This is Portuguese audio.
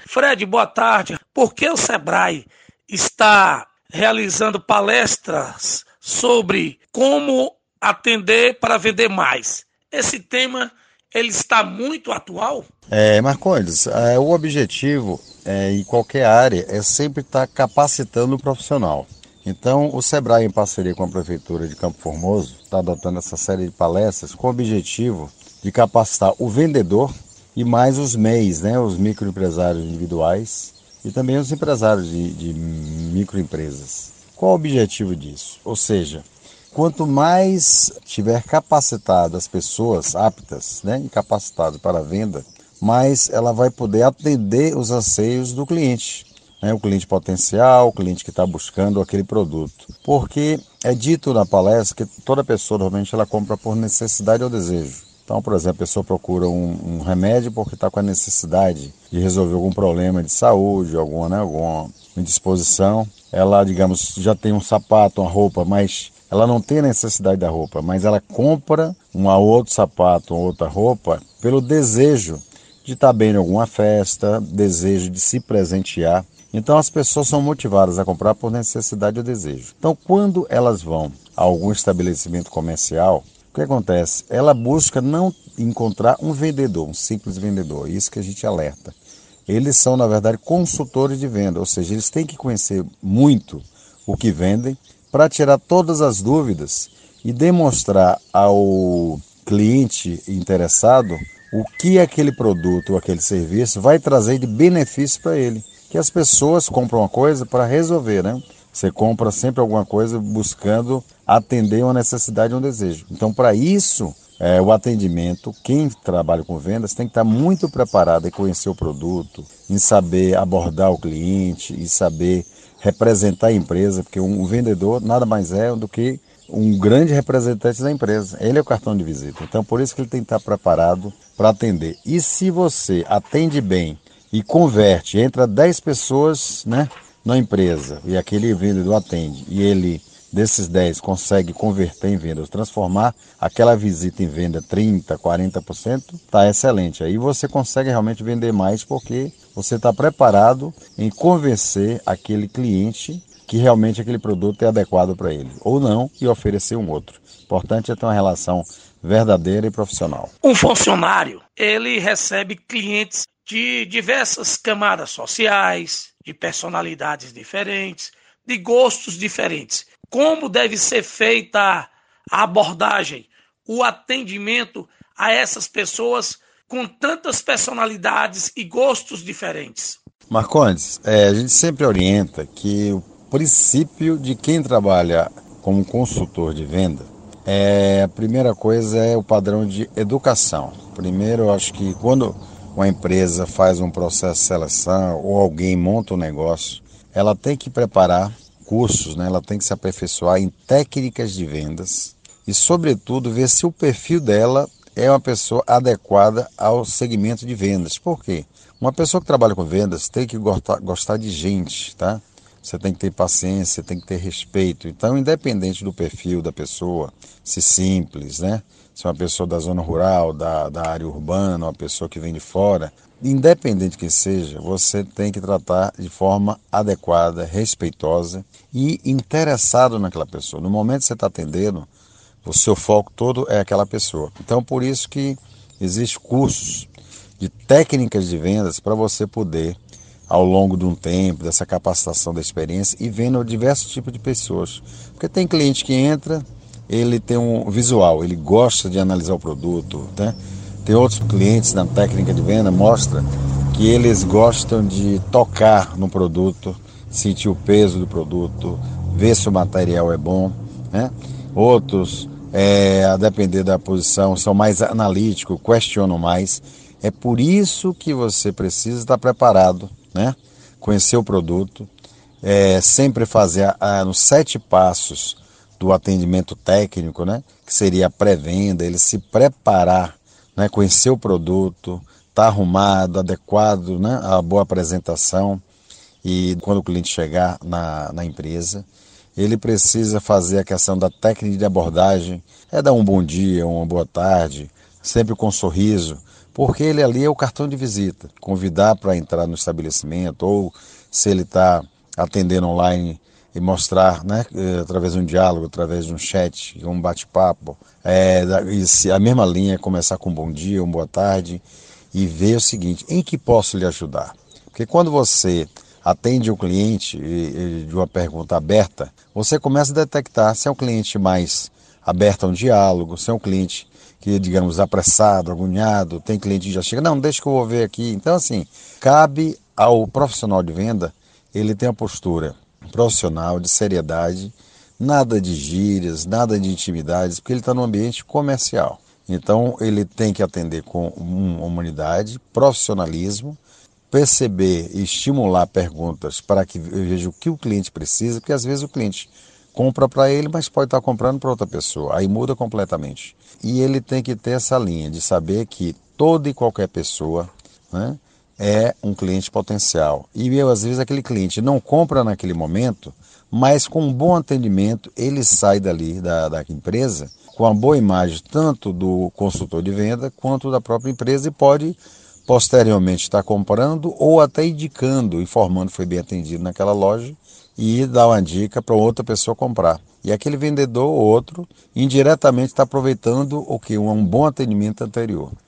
Fred, boa tarde. Por que o Sebrae está realizando palestras sobre como atender para vender mais? Esse tema, ele está muito atual? Marcondes, o objetivo em qualquer área é sempre estar capacitando o profissional. Então, o Sebrae, em parceria com a Prefeitura de Campo Formoso, está adotando essa série de palestras com o objetivo de capacitar o vendedor e mais os MEIs, né, os microempresários individuais e também os empresários de microempresas. Qual o objetivo disso? Ou seja, quanto mais tiver capacitado as pessoas aptas, né, e capacitadas para a venda, mais ela vai poder atender os anseios do cliente, né, o cliente potencial, o cliente que está buscando aquele produto. Porque é dito na palestra que toda pessoa normalmente ela compra por necessidade ou desejo. Então, por exemplo, a pessoa procura um remédio porque está com a necessidade de resolver algum problema de saúde, alguma indisposição. Ela, digamos, já tem um sapato, uma roupa, mas ela não tem necessidade da roupa, mas ela compra um outro sapato, uma outra roupa, pelo desejo de estar bem em alguma festa, desejo de se presentear. Então as pessoas são motivadas a comprar por necessidade ou desejo. Então quando elas vão a algum estabelecimento comercial, o que acontece? Ela busca não encontrar um vendedor, um simples vendedor, isso que a gente alerta. Eles são, na verdade, consultores de venda, ou seja, eles têm que conhecer muito o que vendem para tirar todas as dúvidas e demonstrar ao cliente interessado o que aquele produto ou aquele serviço vai trazer de benefício para ele. Que as pessoas compram uma coisa para resolver, né? Você compra sempre alguma coisa buscando atender uma necessidade ou um desejo. Então, para isso, o atendimento, quem trabalha com vendas tem que estar muito preparado em conhecer o produto, em saber abordar o cliente, em saber representar a empresa, porque um vendedor nada mais é do que um grande representante da empresa. Ele é o cartão de visita. Então, por isso que ele tem que estar preparado para atender. E se você atende bem e converte, entra 10 pessoas, né, na empresa e aquele vendedor atende e ele, desses 10, consegue converter em vendas, transformar aquela visita em venda 30%, 40%, está excelente. Aí você consegue realmente vender mais porque você está preparado em convencer aquele cliente que realmente aquele produto é adequado para ele, ou não, e oferecer um outro. Importante é ter uma relação verdadeira e profissional. Um funcionário, ele recebe clientes de diversas camadas sociais, de personalidades diferentes, de gostos diferentes. Como deve ser feita a abordagem, o atendimento a essas pessoas com tantas personalidades e gostos diferentes? Marcondes, a gente sempre orienta que o princípio de quem trabalha como consultor de venda a primeira coisa é o padrão de educação. Primeiro, eu acho que quando uma empresa faz um processo de seleção ou alguém monta um negócio, ela tem que preparar cursos, né? Ela tem que se aperfeiçoar em técnicas de vendas e, sobretudo, ver se o perfil dela é uma pessoa adequada ao segmento de vendas. Por quê? Uma pessoa que trabalha com vendas tem que gostar de gente, tá? Você tem que ter paciência, tem que ter respeito. Então, independente do perfil da pessoa, se simples, né? Se é uma pessoa da zona rural, da área urbana, uma pessoa que vem de fora, independente que seja, você tem que tratar de forma adequada, respeitosa e interessado naquela pessoa. No momento que você está atendendo, o seu foco todo é aquela pessoa. Então, por isso que existem cursos de técnicas de vendas para você poder, ao longo de um tempo, dessa capacitação da experiência, e vendo diversos tipos de pessoas. Porque tem cliente que entra, ele tem um visual, ele gosta de analisar o produto, né? Tem outros clientes na técnica de venda, mostra que eles gostam de tocar no produto, sentir o peso do produto, ver se o material é bom, né? Outros, a depender da posição, são mais analíticos, questionam mais. É por isso que você precisa estar preparado, né? Conhecer o produto, sempre fazer nos 7 passos do atendimento técnico, né? Que seria a pré-venda, ele se preparar, né? Conhecer o produto, estar arrumado, adequado, né? A boa apresentação. E quando o cliente chegar na empresa, ele precisa fazer a questão da técnica de abordagem, dar um bom dia, uma boa tarde, sempre com um sorriso, porque ele ali é o cartão de visita. Convidar para entrar no estabelecimento, ou se ele está atendendo online e mostrar, né, através de um diálogo, através de um chat, um bate-papo, e se a mesma linha começar com um bom dia, uma boa tarde, e ver o seguinte: em que posso lhe ajudar? Porque quando você atende o cliente de uma pergunta aberta, você começa a detectar se é um cliente mais aberto a um diálogo, se é um cliente que, digamos, apressado, agoniado, tem cliente que já chega, não, deixa que eu vou ver aqui. Então, assim, cabe ao profissional de venda, ele tem a postura profissional, de seriedade, nada de gírias, nada de intimidades, porque ele está num ambiente comercial. Então, ele tem que atender com humanidade, profissionalismo, perceber e estimular perguntas para que veja o que o cliente precisa, porque às vezes o cliente compra para ele, mas pode estar comprando para outra pessoa, aí muda completamente. E ele tem que ter essa linha de saber que toda e qualquer pessoa, né, é um cliente potencial. E às vezes aquele cliente não compra naquele momento, mas com um bom atendimento ele sai dali da empresa com uma boa imagem tanto do consultor de venda quanto da própria empresa, e pode posteriormente estar comprando ou até indicando, informando que foi bem atendido naquela loja, e dar uma dica para outra pessoa comprar. E aquele vendedor ou outro indiretamente está aproveitando o que? Um bom atendimento anterior.